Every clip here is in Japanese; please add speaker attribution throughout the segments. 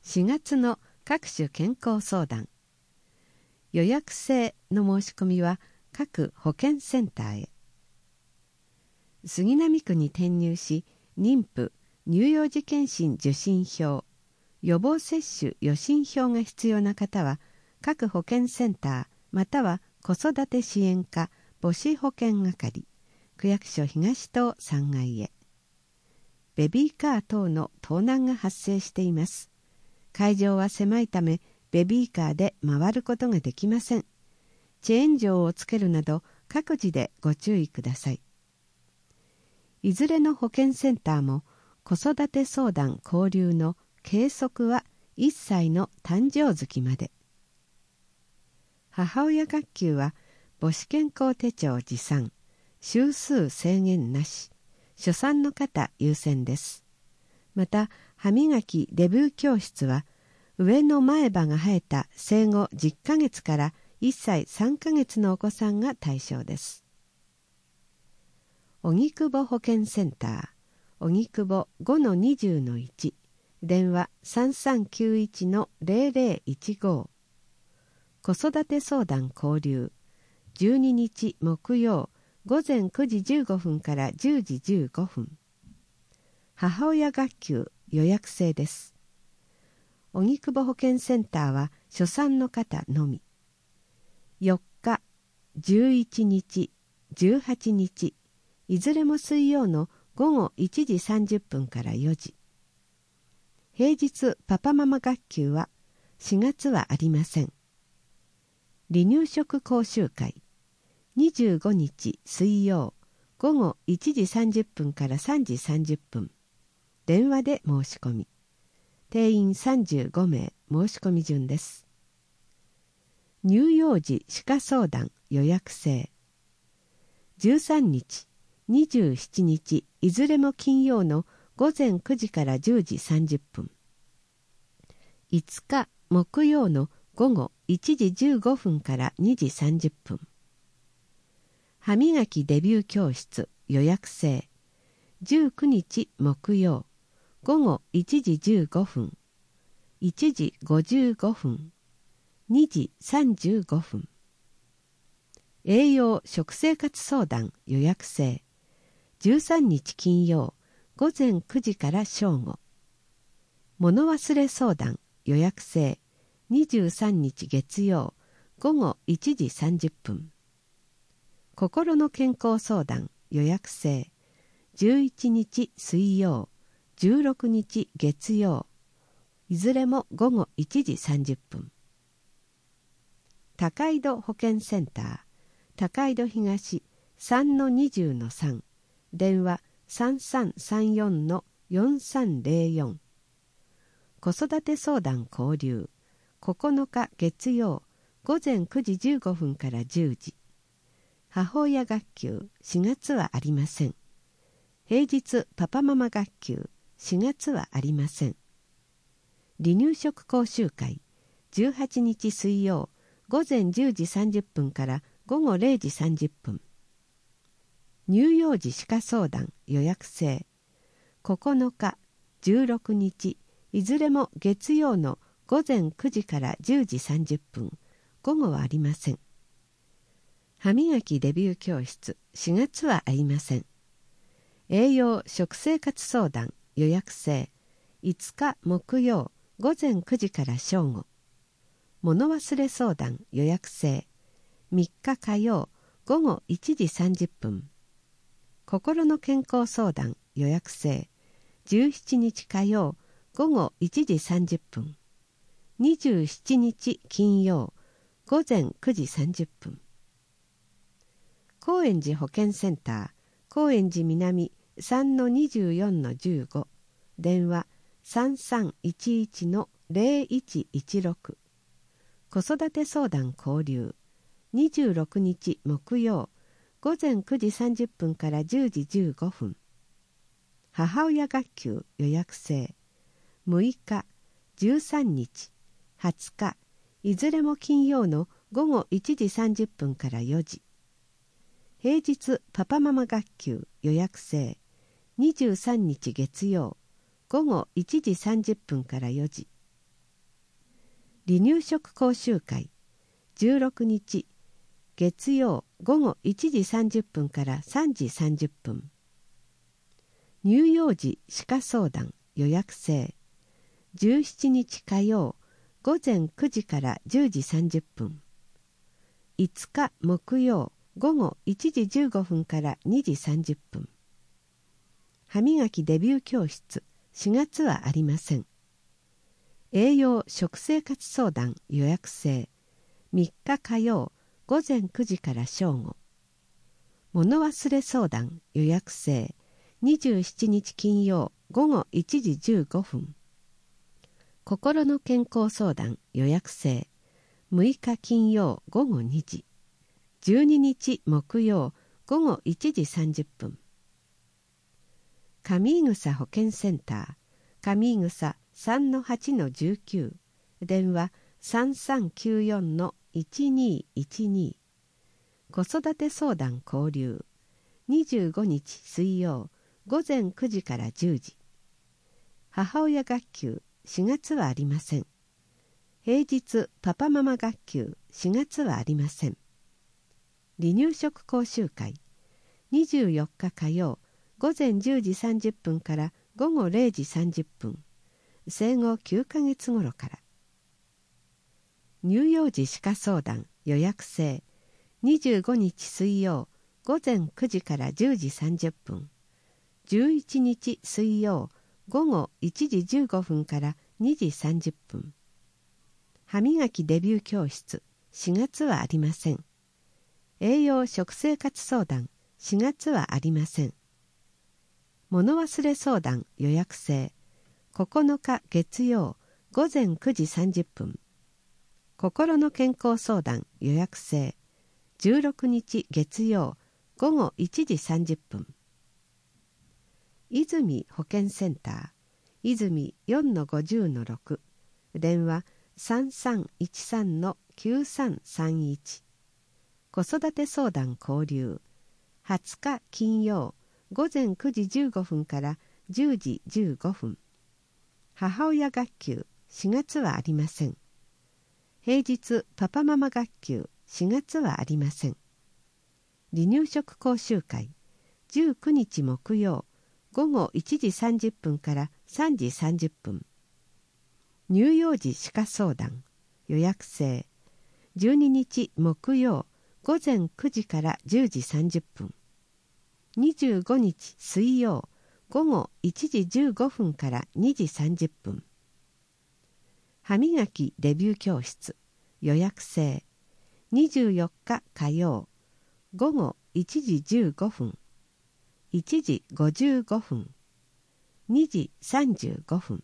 Speaker 1: 4月の各種健康相談。予約制の申し込みは各保健センターへ。杉並区に転入し、妊婦、乳幼児健診受診票、予防接種予診票が必要な方は、各保健センターまたは子育て支援課母子保健係、区役所東棟3階へ。ベビーカー等の盗難が発生しています。会場は狭いため、ベビーカーで回ることができません。チェーン錠をつけるなど、各自でご注意ください。いずれの保健センターも、子育て相談交流の計測は1歳の誕生月まで。母親学級は母子健康手帳持参、週数制限なし、初産の方優先です。また、歯磨きデビュー教室は、上の前歯が生えた生後10ヶ月から1歳3ヶ月のお子さんが対象です。荻窪保健センター、荻窪 5-20-1、電話 3391-0015。子育て相談交流、12日木曜午前9時15分から10時15分。母親学級予約制です。荻窪保健センターは初産の方のみ。4日、11日、18日、いずれも水曜の午後1時30分から4時。平日パパママ学級は4月はありません。離乳食講習会、25日水曜午後1時30分から3時30分。電話で申し込み。定員35名申し込み順です。乳幼児歯科相談予約制。13日、27日いずれも金曜の午前9時から10時30分。5日木曜の午後1時15分から2時30分。歯磨きデビュー教室予約制。19日木曜午後1時15分、1時55分、2時35分。栄養食生活相談予約制。13日金曜午前9時から正午。物忘れ相談予約制。23日月曜午後1時30分。心の健康相談予約制。11日水曜16日月曜、いずれも午後1時30分。高井戸保健センター、高井戸東 3-20-3、電話 3334-4304。子育て相談交流、9日月曜午前9時15分から10時。母親学級4月はありません。平日パパママ学級4月はありません。離乳食講習会、18日水曜午前10時30分から午後0時30分。乳幼児歯科相談予約制。9日、16日、いずれも月曜の午前9時から10時30分、午後はありません。歯磨きデビュー教室、4月はありません。栄養食生活相談予約制。5日木曜午前9時から正午。物忘れ相談予約制。3日火曜午後1時30分。心の健康相談予約制。17日火曜午後1時30分。27日金曜午前9時30分。高円寺保健センター、高円寺南 3-24-15、電話 3311-0116。子育て相談交流、26日木曜午前9時30分から10時15分。母親学級予約制。6日、13日、20日、いずれも金曜の午後1時30分から4時。平日パパママ学級予約制。23日月曜午後1時30分から4時。 離乳食講習会16日月曜午後1時30分から3時30分。乳幼児歯科相談予約制17日火曜午前9時から10時30分。5日木曜午後1時15分から2時30分。歯磨きデビュー教室4月はありません。栄養食生活相談予約制3日火曜午前9時から正午。物忘れ相談予約制27日金曜午後1時15分。心の健康相談予約制6日金曜午後2時。12日木曜午後1時30分。上井草保健センター上井草 3-8-19 電話 3394-1212 子育て相談交流25日水曜午前9時から10時。母親学級4月はありません。平日パパママ学級4月はありません。離乳食講習会24日火曜午前10時30分から午後0時30分。生後9ヶ月頃から。乳幼児歯科相談予約制25日水曜午前9時から10時30分。11日水曜午後1時15分から2時30分。歯磨きデビュー教室4月はありません。栄養食生活相談4月はありません。物忘れ相談予約制9日月曜午前9時30分。心の健康相談予約制16日月曜午後1時30分。泉保健センター泉 4-50-6 電話 3313-9331 子育て相談交流20日金曜午前9時15分から10時15分。母親学級4月はありません。平日パパママ学級4月はありません。離乳食講習会19日木曜午後1時30分から3時30分。乳幼児歯科相談予約制12日木曜午前9時から10時30分。25日水曜午後1時15分から2時30分。歯磨きデビュー教室予約制24日火曜午後1時15分1時55分2時35分。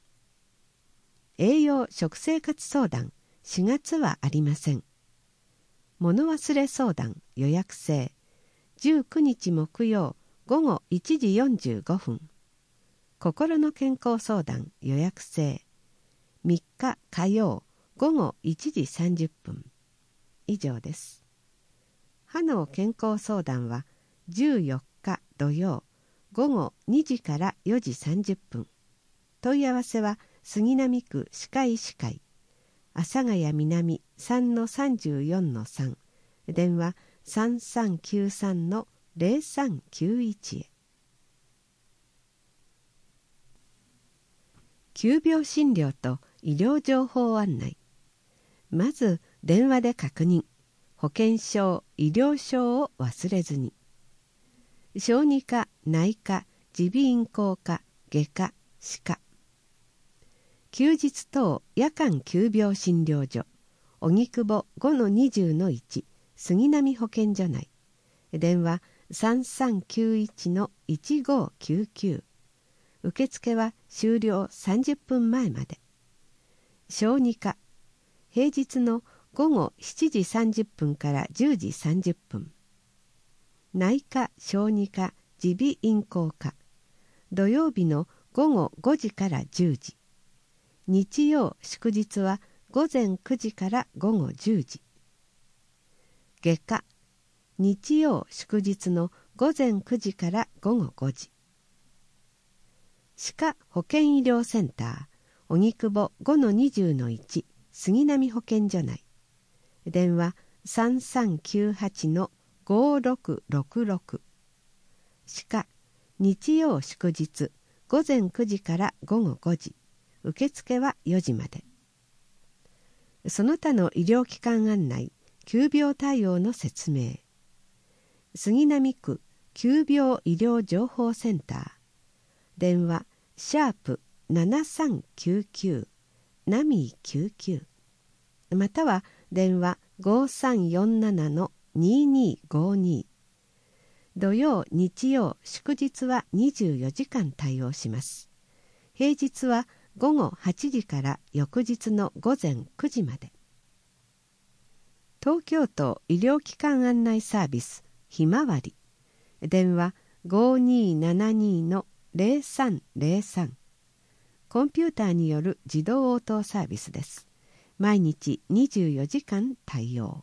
Speaker 1: 栄養食生活相談4月はありません。物忘れ相談予約制19日木曜午後1時45分。心の健康相談予約制3日火曜午後1時30分。以上です。歯の健康相談は14日土曜午後2時から4時30分。問い合わせは杉並区歯科医師会阿佐ヶ谷南 3-34-3 電話 3393-0391 へ。急病診療と医療情報案内。まず電話で確認。保険証、医療証を忘れずに。小児科、内科、耳鼻咽喉科、外科、歯科。休日等夜間急病診療所荻窪 5-20-1 杉並保健所内。電話 3391-1599。受付は終了30分前まで。小児科平日の午後7時30分から10時30分。内科小児科耳鼻咽喉科土曜日の午後5時から10時。日曜祝日は午前9時から午後10時。外科日曜祝日の午前9時から午後5時。歯科保健医療センター荻窪 5-20-1 杉並保健所内。電話3398-5666。歯科、日曜祝日、午前9時から午後5時。受付は4時まで。その他の医療機関案内、急病対応の説明。杉並区急病医療情報センター。電話#7399ナミ99、または電話5347-2252。土曜日曜祝日は24時間対応します。平日は午後8時から翌日の午前9時まで。東京都医療機関案内サービスひまわり。電話5272-0303。コンピューターによる自動応答サービスです。毎日24時間対応。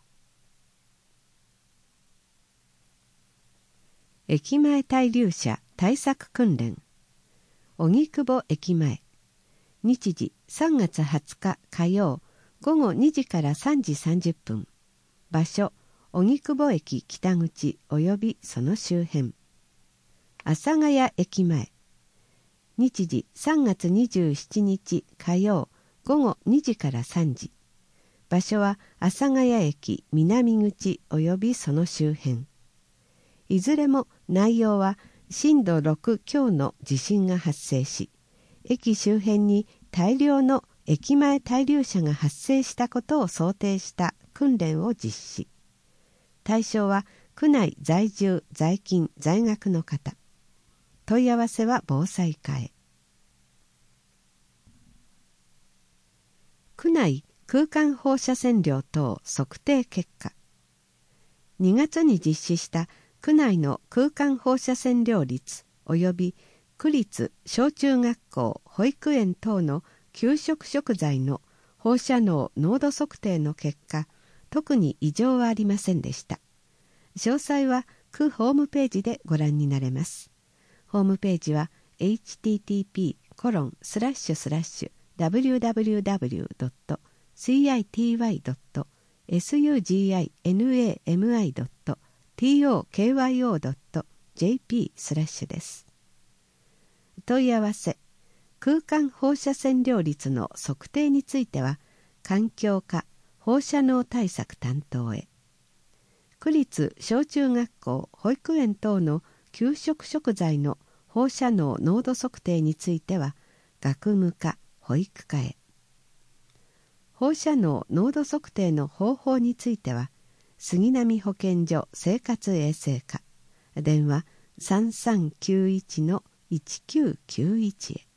Speaker 1: 駅前滞留者対策訓練。荻窪駅前。日時3月20日火曜午後2時から3時30分。場所荻窪駅北口及びその周辺。阿佐ヶ谷駅前。日時3月27日火曜午後2時から3時。場所は阿佐ヶ谷駅南口及びその周辺。いずれも内容は震度6強の地震が発生し、駅周辺に大量の駅前滞留者が発生したことを想定した訓練を実施。対象は区内在住在勤在学の方。問い合わせは防災課へ。区内空間放射線量等測定結果。2月に実施した区内の空間放射線量率及び区立小中学校保育園等の給食食材の放射能濃度測定の結果、特に異常はありませんでした。詳細は区ホームページでご覧になれます。ホームページは http://www.cityynami.tokyo.jp/ です。問い合わせ。空間放射線量率の測定については環境課放射能対策担当へ。区立小中学校保育園等の給食食材の放射能濃度測定については学務課保育課へ。放射能濃度測定の方法については杉並保健所生活衛生課電話3391-1991へ。